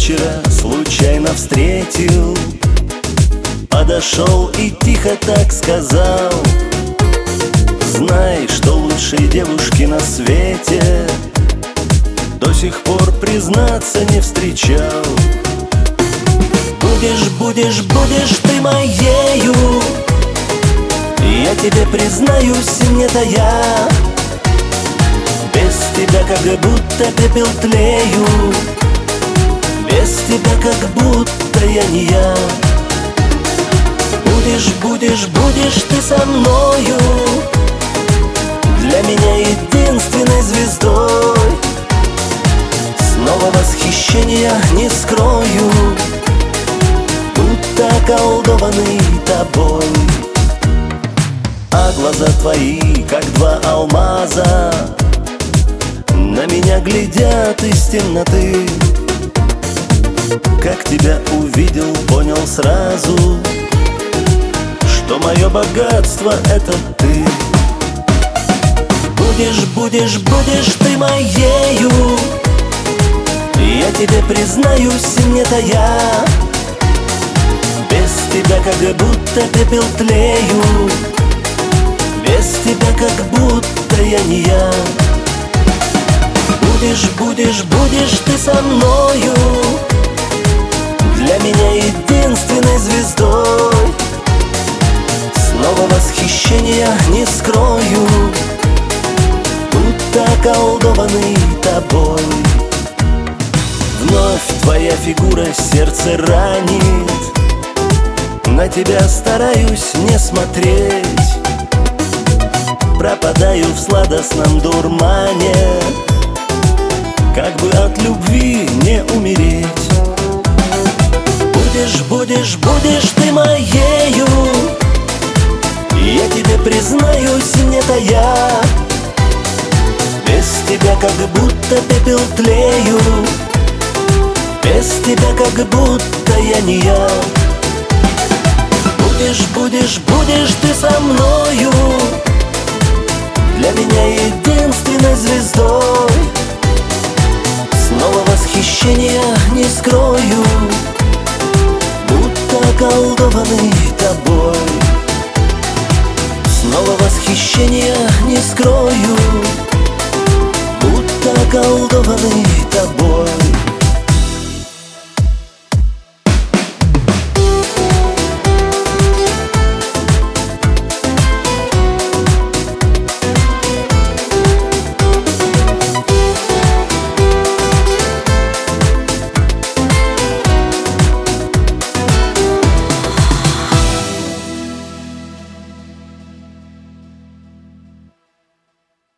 вечера случайно встретил, подошел и тихо так сказал: знай, что лучшей девушки на свете до сих пор, признаться, не встречал. Будешь ты моею, я тебе признаюсь, не тая. Без тебя как будто пепел тлею, без тебя как будто я не я. Будешь ты со мною, для меня единственной звездой. Снова восхищения не скрою, будто околдованный тобой. А глаза твои, как два алмаза, на меня глядят из темноты. Как тебя увидел, понял сразу, что мое богатство — это ты. Будешь ты моею, я тебе признаюсь, не тая. Без тебя как будто пепел тлею, без тебя как будто я не я. Будешь ты со мною, для меня единственной звездой. Снова восхищения не скрою, будто околдованный тобой. Вновь твоя фигура сердце ранит, на тебя стараюсь не смотреть. Пропадаю в сладостном дурмане, как бы от любви не умереть. Будешь ты моею, я тебе признаюсь, не тая. Без тебя как будто пепел тлею, без тебя как будто я не я. Будешь ты со мною, для меня единственной звездой. Снова восхищения не скрою, будто околдованный тобой. Снова восхищения не скрою, будто околдованный тобой.